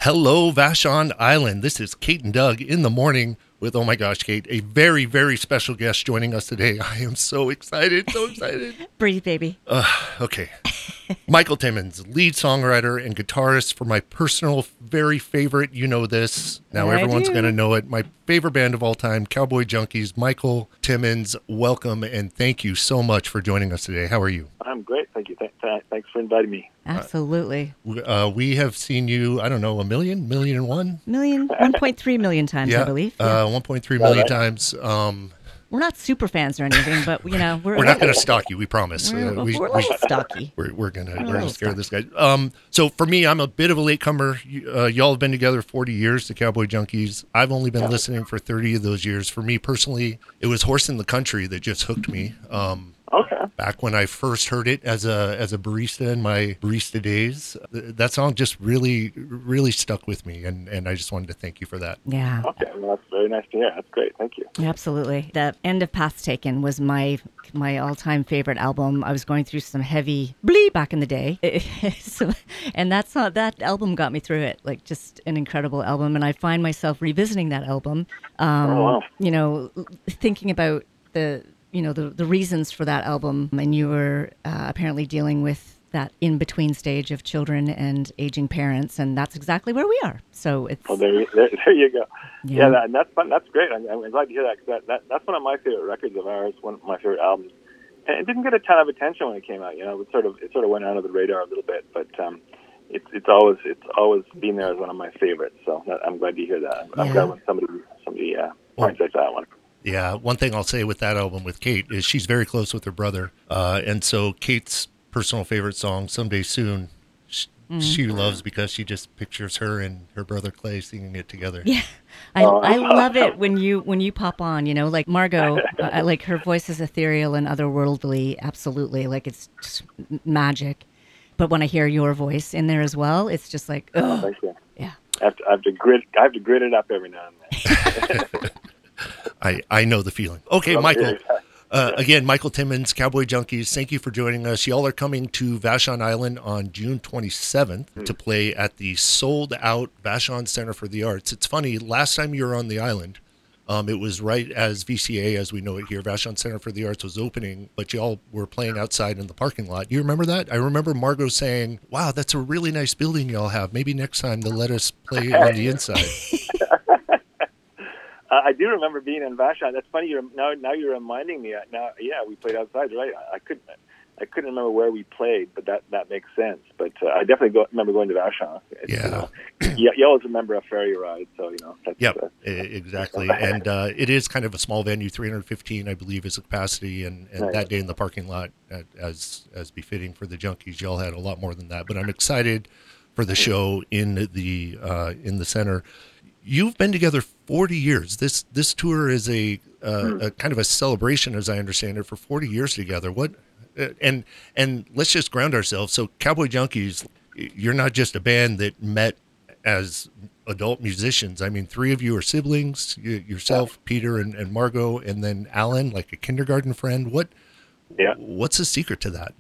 Hello, Vashon Island. This is Kate and Doug in the morning with, oh my gosh, Kate, a very, very special guest joining us today. I am so excited, so excited. Breathe, baby. Okay. Michael Timmins, lead songwriter and guitarist for my personal, very favorite, you know this, now everyone's going to know it, my favorite band of all time, Cowboy Junkies. Michael Timmins, welcome and thank you so much for joining us today. How are you? I'm great, thank you. Thanks for inviting me. Absolutely. We have seen you, I don't know, a million and one? 1.3 million times, I believe. 1.3 million times. We're not super fans or anything, but we're not going to stalk you. We promise. We're a little stocky. We're gonna scare this guy. So for me, I'm a bit of a latecomer. Y'all have been together 40 years, the Cowboy Junkies. I've only been listening for 30 of those years. For me personally, it was Horse in the Country that just hooked me. Okay. Back when I first heard it as a barista in my barista days, that song just really, really stuck with me, and I just wanted to thank you for that. Yeah. Okay, well, that's very nice to hear. That's great. Thank you. Absolutely. The End of Paths Taken was my all-time favorite album. I was going through some heavy bleep back in the day, and that album got me through it. Like, just an incredible album, and I find myself revisiting that album. Thinking about the reasons for that album, and you were apparently dealing with that in-between stage of children and aging parents, and that's exactly where we are. So it's... Well, there you go. Yeah, that's fun. That's great. I'm glad to hear that, because that's one of my favorite records of ours, one of my favorite albums. And it didn't get a ton of attention when it came out. It sort of went under the radar a little bit, but it's always been there as one of my favorites. So I'm glad to hear that. I'm glad when somebody points out that one. Yeah, one thing I'll say with that album with Kate is she's very close with her brother. And so Kate's personal favorite song, Someday Soon, she loves because she just pictures her and her brother Clay singing it together. Yeah, I love it when you pop on, like Margot, like her voice is ethereal and otherworldly, absolutely. Like, it's just magic. But when I hear your voice in there as well, it's just like, oh. Thank you. Yeah. I have to grit it up every now and then. I know the feeling. Okay, Michael. Again, Michael Timmins, Cowboy Junkies, thank you for joining us. Y'all are coming to Vashon Island on June 27th to play at the sold-out Vashon Center for the Arts. It's funny, last time you were on the island, it was right as VCA, as we know it here, Vashon Center for the Arts was opening, but y'all were playing outside in the parking lot. You remember that? I remember Margot saying, wow, that's a really nice building y'all have. Maybe next time they'll let us play on the inside. I do remember being in Vashon. That's funny. Now you're reminding me. We played outside, right? I couldn't remember where we played, but that makes sense. But I definitely remember going to Vashon. You always remember a ferry ride, so exactly. And it is kind of a small venue, 315, I believe, is the capacity, and right. That day in the parking lot, as befitting for the Junkies, y'all had a lot more than that. But I'm excited for the show in the center. You've been together 40 years. This tour is a kind of a celebration, as I understand it, for 40 years together. And let's just ground ourselves. So Cowboy Junkies, you're not just a band that met as adult musicians. I mean, 3 of you are siblings, yourself, Peter, and Margot, and then Alan, like a kindergarten friend. What's the secret to that?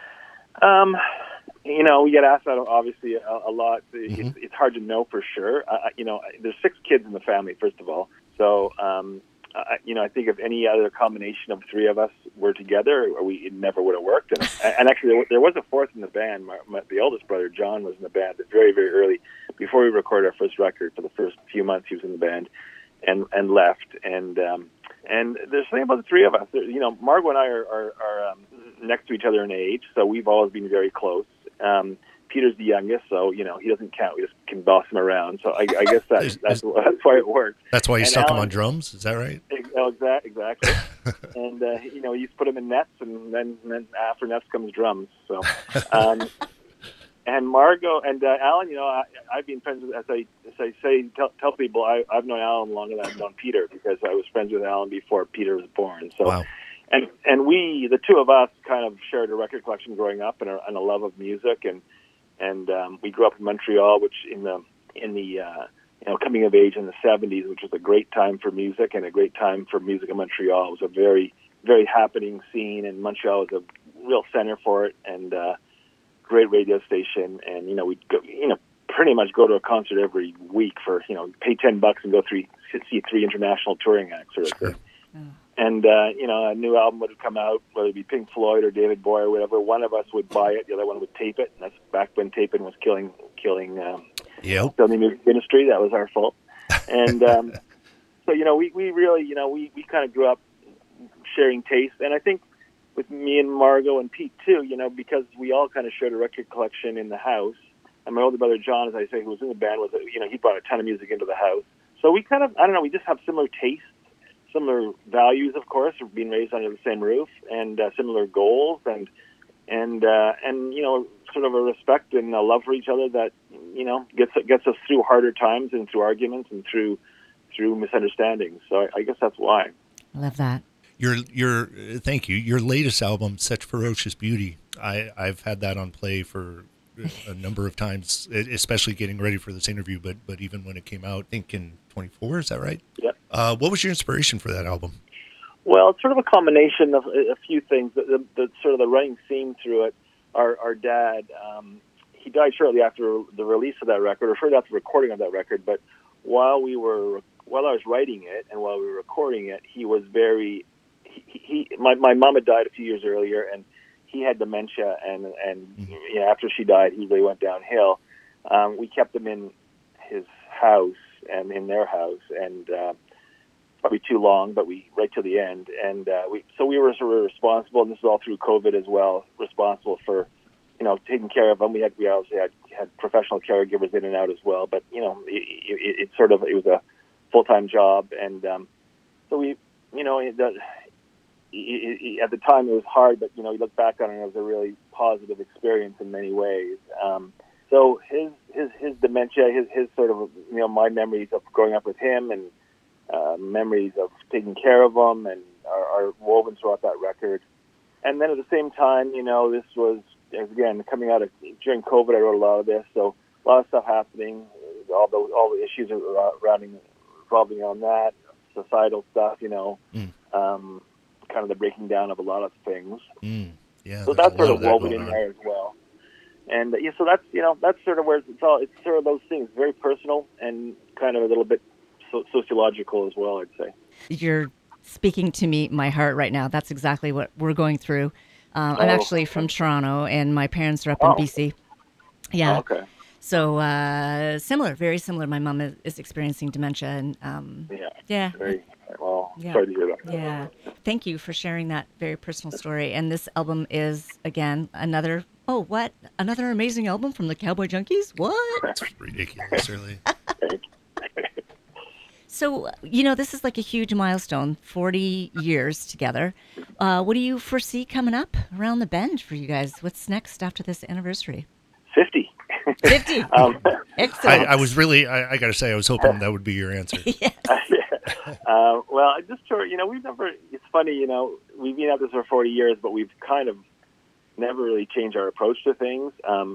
We get asked that obviously a lot. It's hard to know for sure. There's 6 kids in the family, first of all. So, I think if any other combination of 3 of us were together, it never would have worked. And actually, there was a 4th in the band. The oldest brother, John, was in the band very, very early, before we recorded our first record. For the first few months, he was in the band and left. And there's something about the 3 of us. Margot and I are next to each other in age, so we've always been very close. Peter's the youngest, so he doesn't count. We just can boss him around. So I guess that's why it works. That's why you stuck him on drums. Is that right? Exactly. And you used to put him in nets, and then after nets comes drums. So, and Margot and Alan, I've been friends with. As I say, tell people I've known Alan longer than I've known Peter, because I was friends with Alan before Peter was born. So. Wow. And we, the 2 of us, kind of shared a record collection growing up and a love of music, and we grew up in Montreal, which in the coming of age in the 70s, which was a great time for music and a great time for music in Montreal. It was a very, very happening scene, and Montreal was a real center for it, and great radio station. And we'd go, pretty much go to a concert every week for, pay $10 and go see 3 international touring acts sort of thing. And, a new album would come out, whether it be Pink Floyd or David Bowie or whatever. One of us would buy it, the other one would tape it. And that's back when taping was killing the music industry. That was our fault. And so, we really, we kind of grew up sharing taste. And I think with me and Margot and Pete too, because we all kind of shared a record collection in the house. And my older brother John, as I say, who was in the band, he brought a ton of music into the house. So we kind of, I don't know, we just have similar tastes, similar values, of course, of being raised under the same roof, and similar goals, and sort of a respect and a love for each other that gets us through harder times and through arguments and through misunderstandings. So I guess that's why. I love that. Thank you. Your latest album, Such Ferocious Beauty, I've had that on play for a number of times, especially getting ready for this interview, but even when it came out, I think in 24, is that right? Yep. What was your inspiration for that album? Well, it's sort of a combination of a few things. The sort of the running theme through it, our dad, he died shortly after the release of that record, or shortly after the recording of that record, but while I was writing it and while we were recording it, he was very, my mom had died a few years earlier, and he had dementia, and after she died, he really went downhill. We kept him in his house and in their house, and probably too long, but right to the end. And we were sort of responsible, and this is all through COVID as well, responsible for taking care of him. We obviously had professional caregivers in and out as well, but it was a full-time job, and so we at the time it was hard, but you look back on it as a really positive experience in many ways. So his dementia, his sort of my memories of growing up with him, and memories of taking care of him, and are woven throughout that record. And then at the same time, this was again coming out of during COVID. I wrote a lot of this, so a lot of stuff happening, all the issues revolving on that, societal stuff, kind of the breaking down of a lot of things. Yeah, so that's sort of woven in there as well. And so that's sort of where it's sort of those things, very personal and kind of a little bit sociological as well, I'd say. You're speaking to my heart right now. That's exactly what we're going through. I'm actually from Toronto, and my parents are up in BC. Yeah. Oh, okay. So very similar. My mom is experiencing dementia, and yeah. Very well. Yeah. Sorry to hear that. Yeah. Thank you for sharing that very personal story. And this album is again another amazing album from the Cowboy Junkies. What? That's ridiculous, really. So, this is like a huge milestone, 40 years together. What do you foresee coming up around the bend for you guys? What's next after this anniversary? 50. 50. Excellent. I was really, I got to say, I was hoping that would be your answer. Yes. Well, I just sort of, we've never, it's funny, we've been at this for 40 years, but we've kind of never really changed our approach to things.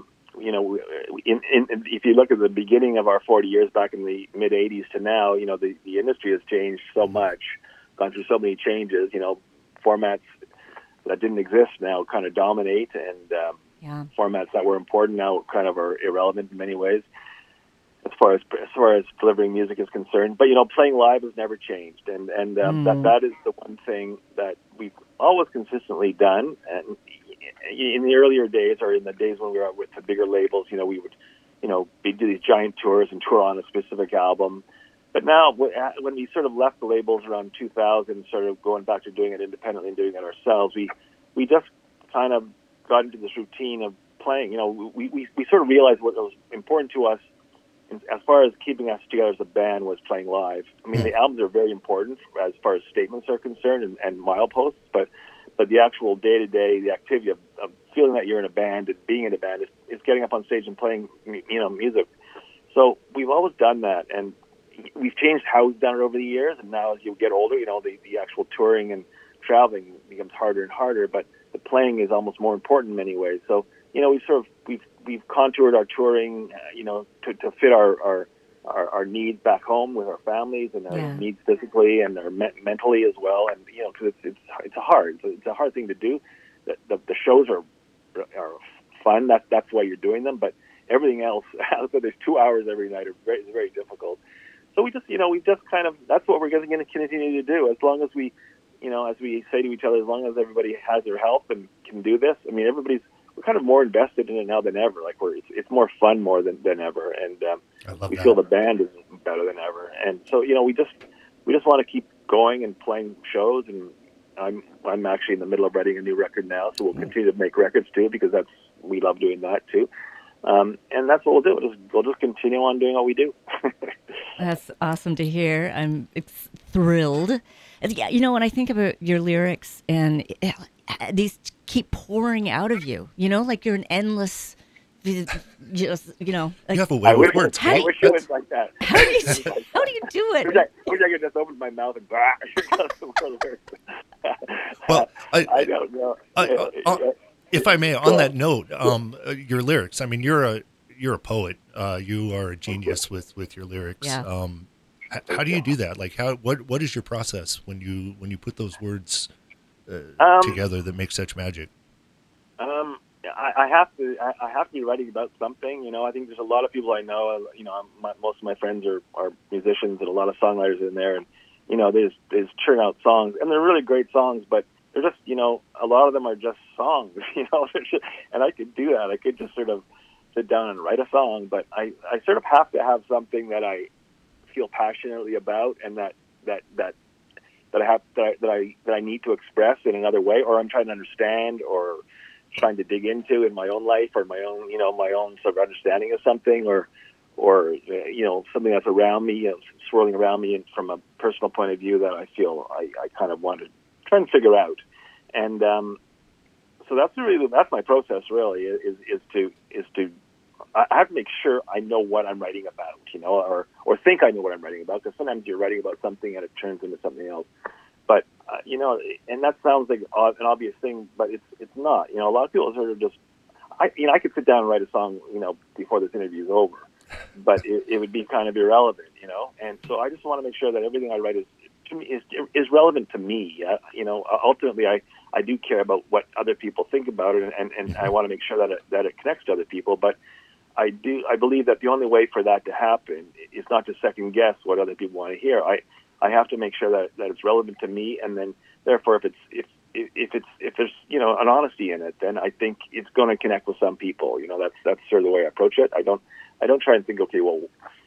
If you look at the beginning of our 40 years back in the mid 80s to now, the industry has changed so much, gone through so many changes. Formats that didn't exist now kind of dominate, and formats that were important now kind of are irrelevant in many ways as far as delivering music is concerned. But playing live has never changed, and that is the one thing that we've always consistently done. And in the earlier days, or in the days when we were with the bigger labels, we would, we do these giant tours and tour on a specific album. But now, when we sort of left the labels around 2000, sort of going back to doing it independently and doing it ourselves, we just kind of got into this routine of playing. We sort of realized what was important to us as far as keeping us together as a band was playing live. I mean, the albums are very important as far as statements are concerned and mileposts, but the actual day-to-day, the activity of feeling that you're in a band and being in a band is getting up on stage and playing, music. So we've always done that, and we've changed how we've done it over the years. And now as you get older, the actual touring and traveling becomes harder and harder, but the playing is almost more important in many ways. So, we've contoured our touring, to fit our needs back home with our families, and our needs physically and our mentally as well. And because it's a hard thing to do. The shows are fun. That's why you're doing them. But everything else, so there's 2 hours every night, it's very difficult. So we just kind of, that's what we're going to continue to do. As long as we, as we say to each other, as long as everybody has their help and can do this. I mean, we're kind of more invested in it now than ever. Like it's more fun more than ever, and we feel the band is better than ever. And so we just want to keep going and playing shows. And I'm actually in the middle of writing a new record now, so we'll continue to make records too, because we love doing that too. And that's what we'll do. We'll just continue on doing what we do. That's awesome to hear. I'm thrilled. Yeah, when I think about your lyrics, and these keep pouring out of you, like you're an endless, just, like, you have a way with words. I wish it was like that. How do you do it? I wish I could just open my mouth and well, I don't know. If I may, on that note, your lyrics. I mean, you're a poet. You are a genius with your lyrics. Yeah. How do you do that? Like, what is your process when you put those words together that make such magic? I have to be writing about something. I think there's a lot of people I know. Most of my friends are musicians, and a lot of songwriters in there, and they churn out songs, and they're really great songs, but they're just, a lot of them are just songs, and I could do that. I could just sort of sit down and write a song, but I sort of have to have something that I feel passionately about, and that I need to express in another way, or I'm trying to understand, or trying to dig into in my own life, or my own sort of understanding of something, or something that's around me, swirling around me, and from a personal point of view that I feel I kind of want to try and figure out. And so that's my process really, is to I have to make sure I know what I'm writing about, or think I know what I'm writing about, because sometimes you're writing about something and it turns into something else. But and that sounds like an obvious thing, but it's not. A lot of people sort of just, I could sit down and write a song, before this interview is over, but it would be kind of irrelevant, And so I just want to make sure that everything I write is relevant to me. Ultimately, I do care about what other people think about it, and I want to make sure that it connects to other people. But I believe that the only way for that to happen is not to second guess what other people want to hear. I have to make sure that it's relevant to me, and then therefore if there's an honesty in it, then I think it's going to connect with some people. That's sort of the way I approach it. I don't try and think, okay, well,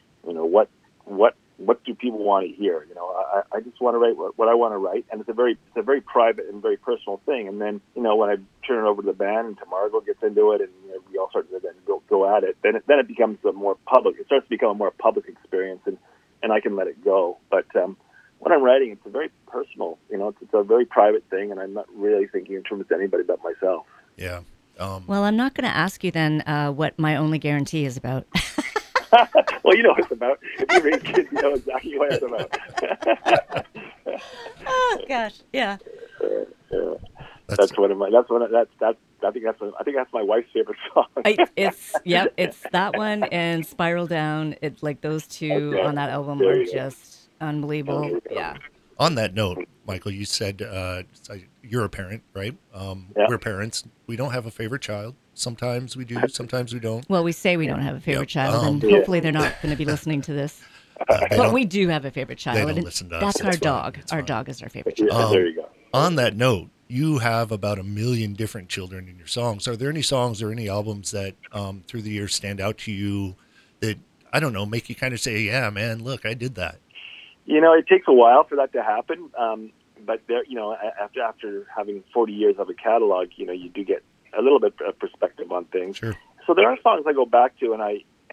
what do people want to hear? I just want to write what I want to write, and it's a very private and very personal thing. And then when I turn it over to the band and to Margot gets into it, and we all start to then go at it, then it becomes a more public. It starts to become a more public experience, and I can let it go. But when I'm writing, it's a very personal. It's a very private thing, and I'm not really thinking in terms of anybody but myself. Yeah. Well, I'm not going to ask you then what My Only Guarantee is about. Well, you know what it's about. If you raise kids, you know exactly what it's about. Oh gosh, yeah. That's one of my. I think that's my wife's favorite song. It's that one and Spiral Down. It's like those two on that album are just unbelievable. Yeah. On that note, Michael, you said you're a parent, right? We're parents. We don't have a favorite child. Sometimes we do, sometimes we don't. Well, we say we don't have a favorite child, and hopefully they're not going to be listening to this. But we do have a favorite child. They don't listen to us. That's our dog. Our dog is our favorite child. There you go. On that note, you have about 1 million different children in your songs. Are there any songs or any albums that through the years stand out to you that, I don't know, make you kind of say, yeah, man, look, I did that? It takes a while for that to happen. But there, after having 40 years of a catalog, you do get a little bit of perspective on things. Sure. So there are songs I go back to, and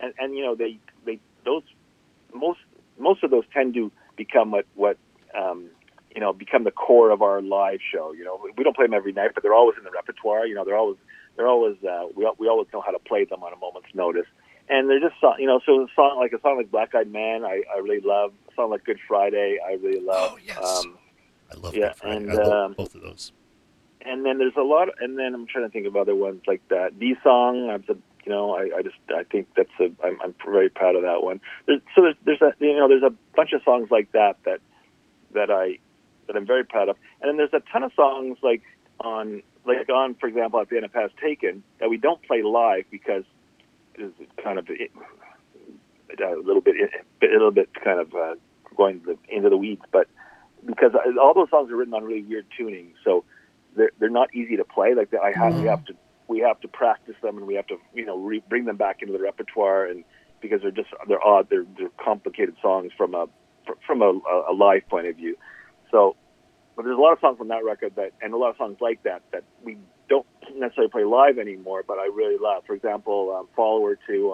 most of those tend to become what become the core of our live show. We don't play them every night, but they're always in the repertoire. They're always we always know how to play them on a moment's notice. And they're just so a song like Black Eyed Man, I really love. A song like Good Friday, I really love. Oh yes, I love Good Friday. And, I love both of those. And then there's a lot, and then I'm trying to think of other ones like that. D Song, I think I'm very proud of that one. There's a bunch of songs like that I'm very proud of, and then there's a ton of songs on for example, At the End of Past Taken that we don't play live because kind of a little bit kind of going into the weeds, but because all those songs are written on really weird tuning, so they're not easy to play. Like we have to practice them, and we have to bring them back into the repertoire, and because they're odd, they're complicated songs from a live point of view. So, but there's a lot of songs on that record and a lot of songs like that we don't necessarily play live anymore, but I really love. For example, "Follower 2"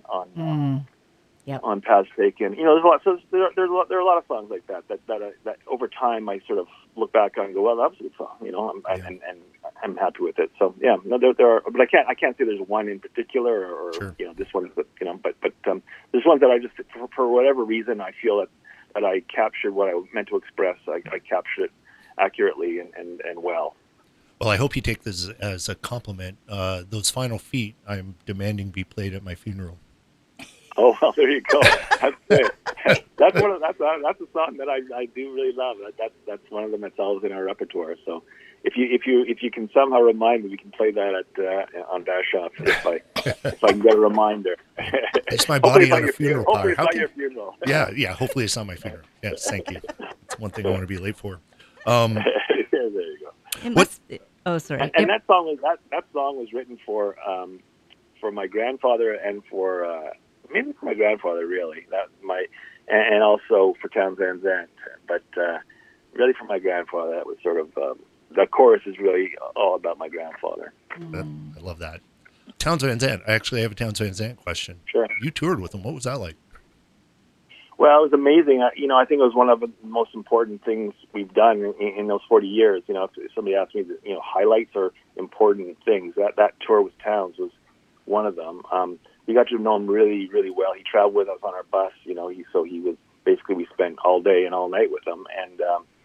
on Paths Taken. There's a lot. So there are a lot of songs like that over time I sort of look back on and go, well, that was a good song. And I'm happy with it. So yeah, no, there are, but I can't say there's one in particular or Sure. This one is, but there's ones that I just for whatever reason I feel that I captured what I meant to express. I captured it accurately and well. Well, I hope you take this as a compliment. Those final feet, I'm demanding be played at my funeral. Oh, well, there you go. That's it. That's a song that I do really love. That's one of them that's always in our repertoire. So if you can somehow remind me, we can play that on Dash Off if I can get a reminder. It's my body on a funeral pyre. Hopefully it's not your funeral. Yeah. Hopefully it's not my funeral. Yes, thank you. It's one thing I want to be late for. There you go. Sorry. And that song was written for my grandfather and for. Maybe for my grandfather, really. And also for Townes Van Zandt, but really for my grandfather. That was sort of the chorus is really all about my grandfather. I love that. Townes Van Zandt. I actually have a Townes Van Zandt question. Sure. You toured with him. What was that like? Well, it was amazing. I think it was one of the most important things we've done in those 40 years. If somebody asked me, highlights or important things, that tour with Townes was one of them. We got to know him really, really well. He traveled with us on our bus, he was basically, we spent all day and all night with him. And,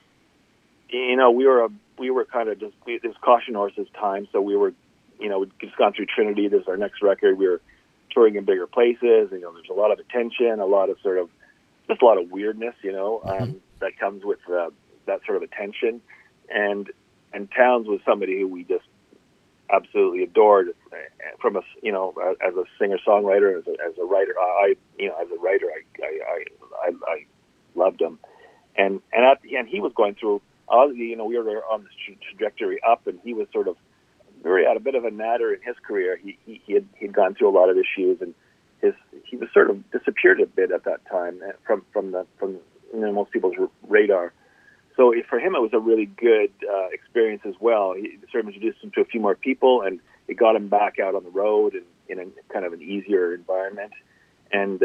we were kind of just, it was Caution Horse's time. So we were, we'd just gone through Trinity. This is our next record. We were touring in bigger places. There's a lot of attention, a lot of just a lot of weirdness, that comes with that sort of attention. And Townes was somebody who we just absolutely adored from as a singer-songwriter, as a writer. I loved him, and he was going through. We were on this trajectory up, and he was sort of had a bit of a natter in his career. He'd gone through a lot of issues, and he was sort of disappeared a bit at that time from most people's radar. So for him, it was a really good experience as well. He sort of introduced him to a few more people, and it got him back out on the road and in a kind of an easier environment. And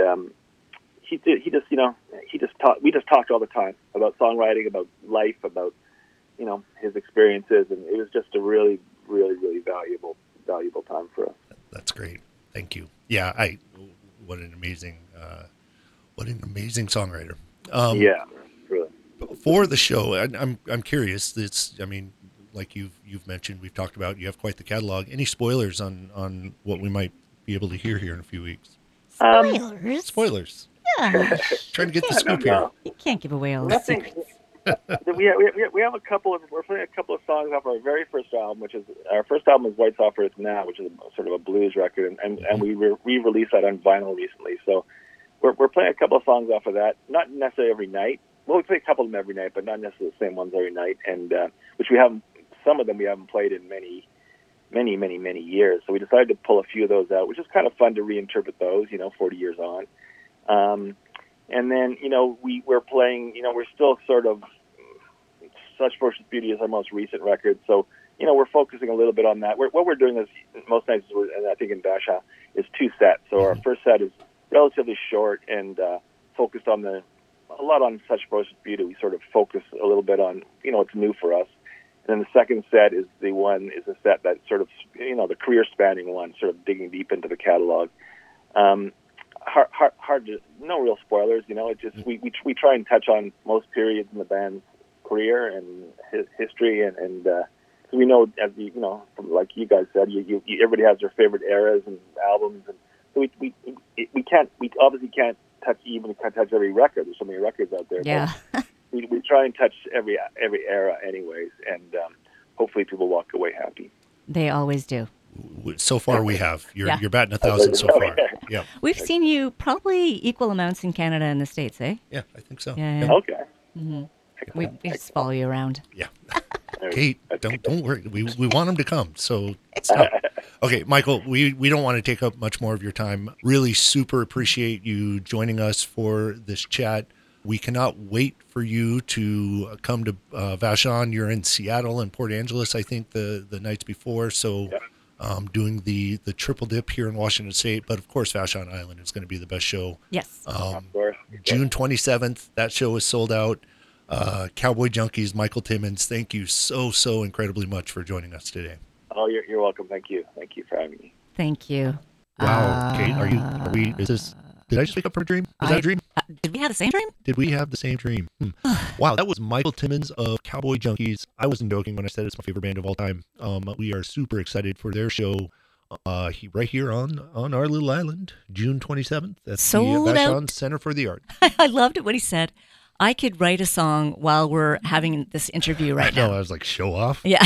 we just talked all the time about songwriting, about life, about his experiences, and it was just a really, really, really valuable time for us. That's great. Thank you. Yeah, what an amazing songwriter. Yeah, really. For the show, I'm curious. Like you've mentioned, we've talked about. You have quite the catalog. Any spoilers on what we might be able to hear here in a few weeks? Spoilers. Yeah. Trying to get the scoop here. You can't give away all the secrets. We have a couple of. We're playing a couple of songs off our very first album, which is our first album is White Soft Earth Now, which is sort of a blues record, and we re-released that on vinyl recently. So we're playing a couple of songs off of that. Not necessarily every night. Well, we play a couple of them every night, but not necessarily the same ones every night. And which we haven't. Some of them we haven't played in many years. So we decided to pull a few of those out, which is kind of fun to reinterpret those. 40 years on. And then we're playing. We're still sort of. Such Ferocious Beauty is our most recent record, so we're focusing a little bit on that. What we're doing is most nights, and I think in Dasha, is 2 sets. So our first set is relatively short and focused on a lot on Such Ferocious Beauty. We sort of focus a little bit on what's new for us, and then the second set is a set that sort of the career spanning one, sort of digging deep into the catalog. Hard to, no real spoilers. It just we try and touch on most periods in the band's career and history, and we know, as like you guys said, everybody has their favorite eras and albums, and so we obviously can't touch every record. There's so many records out there. Yeah. But we try and touch every era, anyways, and hopefully people walk away happy. They always do. So far, we have. Yeah. You're batting 1,000 so far. Yeah. We've seen you probably equal amounts in Canada and the States, eh? Yeah, I think so. Yeah. yeah. Okay. We just follow you around. Yeah. Kate, don't worry. We want them to come. So stop. Okay, Michael, we don't want to take up much more of your time. Really super appreciate you joining us for this chat. We cannot wait for you to come to Vashon. You're in Seattle and Port Angeles, I think, the nights before. So doing the triple dip here in Washington State. But, of course, Vashon Island is going to be the best show. Yes. Of course. June 27th, that show is sold out. Cowboy Junkies, Michael Timmins, thank you so incredibly much for joining us today. Oh, you're welcome. Thank you for having me. Thank you. Wow, Kate, did I just wake up from a dream? Was that a dream? Did we have the same dream? Did we have the same dream? Wow, that was Michael Timmins of Cowboy Junkies. I wasn't joking when I said it's my favorite band of all time. We are super excited for their show right here on our little island, June 27th at Sold the Vashon out. Center for the Arts. I loved it when he said, I could write a song while we're having this interview right now. No, I was like, show off? Yeah.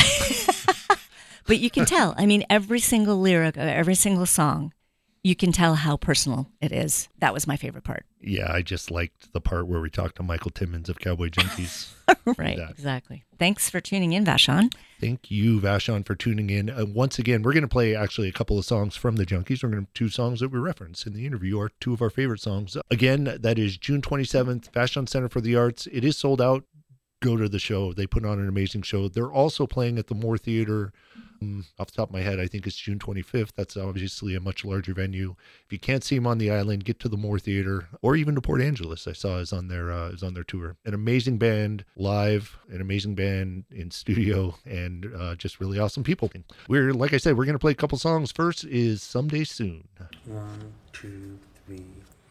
But you can tell. I mean, every single lyric of every single song, you can tell how personal it is. That was my favorite part. Yeah, I just liked the part where we talked to Michael Timmins of Cowboy Junkies. Right, exactly. Thanks for tuning in, Vashon. Thank you, Vashon, for tuning in. Once again, we're going to play actually a couple of songs from the Junkies. We're going to two songs that we reference in the interview are two of our favorite songs. Again, that is June 27th, Vashon Center for the Arts. It is sold out. Go to the show. They put on an amazing show. They're also playing at the Moore Theater. Off the top of my head, I think it's June 25th. That's obviously a much larger venue. If you can't see them on the island, get to the Moore Theater or even to Port Angeles. I saw is on their tour. An amazing band live, an amazing band in studio, and just really awesome people. Like I said, we're going to play a couple songs. First is Someday Soon. 1, 2, 3.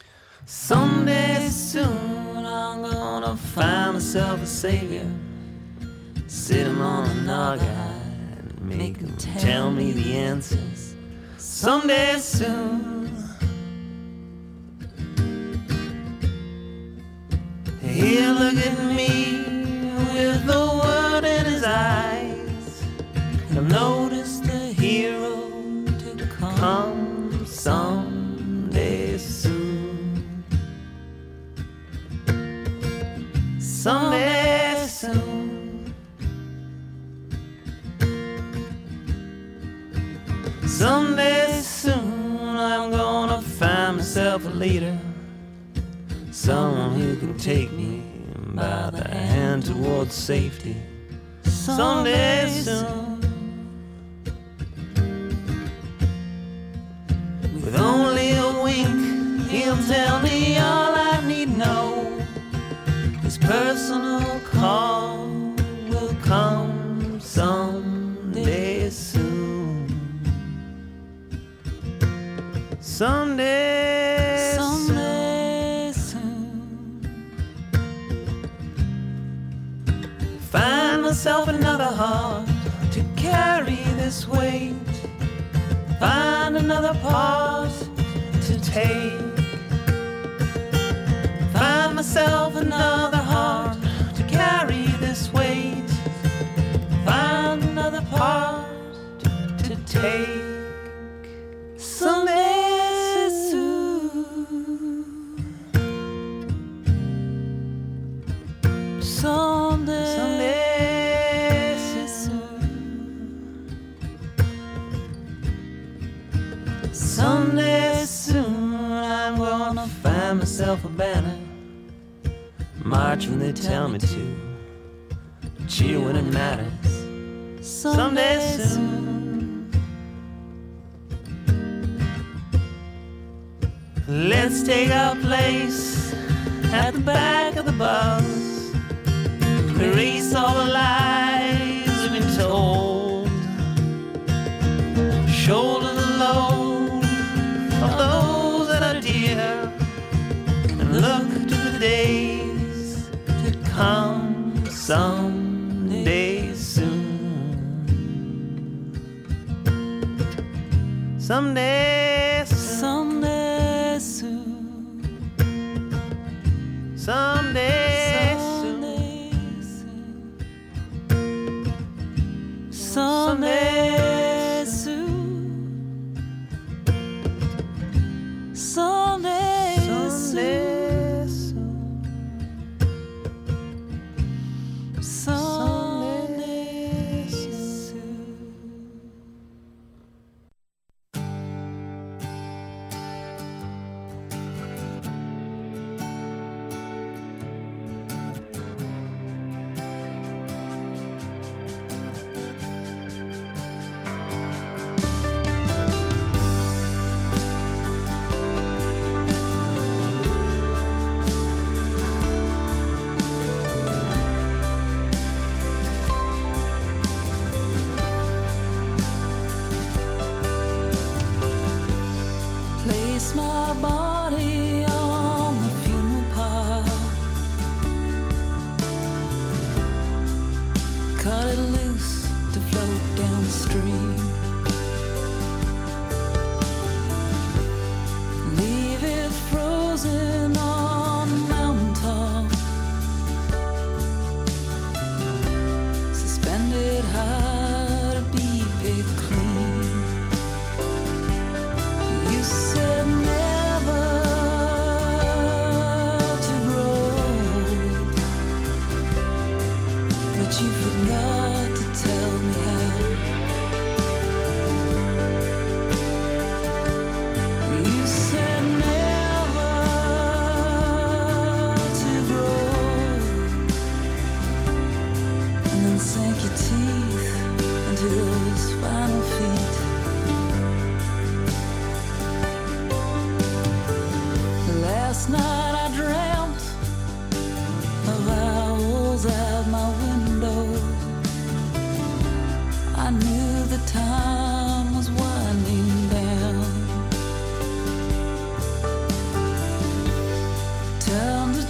Someday soon I'm gonna find myself a savior, sit him on a noggin, make him tell me the answers. Someday soon he'll look at me with the world in his eyes, and I've noticed the hero to come someday soon. Someday soon. Someday soon I'm gonna find myself a leader, someone who can take me by the hand towards safety. Someday soon, with only a wink, he'll tell me all I need to know. His personal call will come someday soon. Someday soon. Find myself another heart to carry this weight. Find another part to take. Find myself another heart to carry this weight. Find another part to take. Someday soon. Someday soon. Someday soon I'm gonna find myself a banner, march when they tell me to, cheer when it matters. Someday soon. Let's take our place at the back of the bus, erase all the lies we've been told, shoulder the load of those that are dear, and look to the days to come someday soon. Someday soon. Someday soon. Someday soon.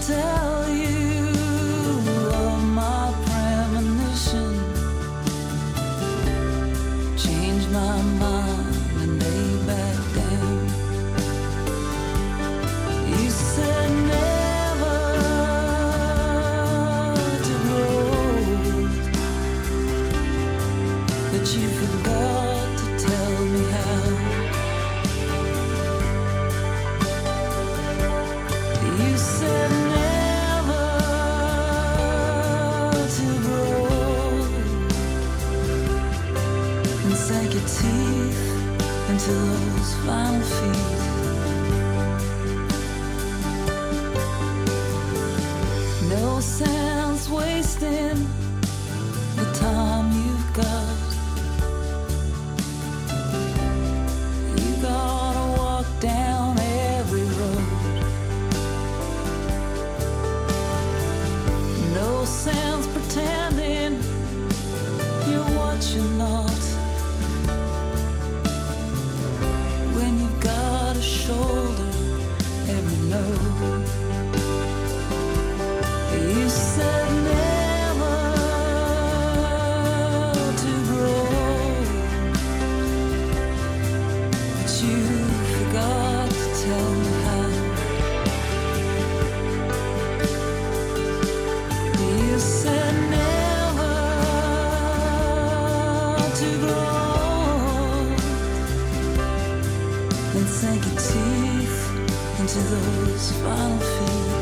tell you of my premonition. Change my mind and lay back down. You said never to grow, but you forgot to tell me how. You said never to grow, and sank your teeth into those final feet. No sense wasting the time you've got. You gotta walk down every road. No sense pretending you're what you're not, when you've got to shoulder every load. You said never to grow, but you forgot to tell me how. You said never to grow, then sank your teeth into those final feet.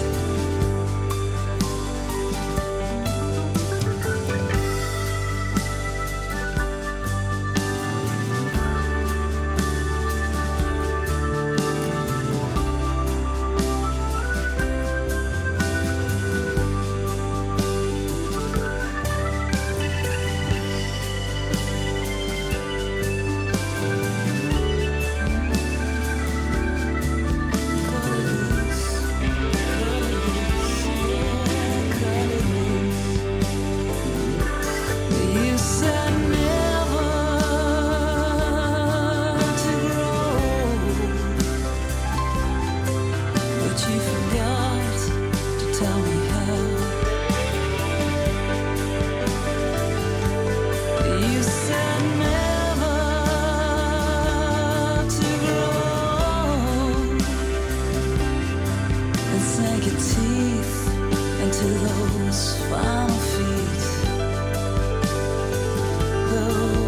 You said never to grow, but you forgot to tell me how. You said never to grow, and sank your teeth into those final feet. Those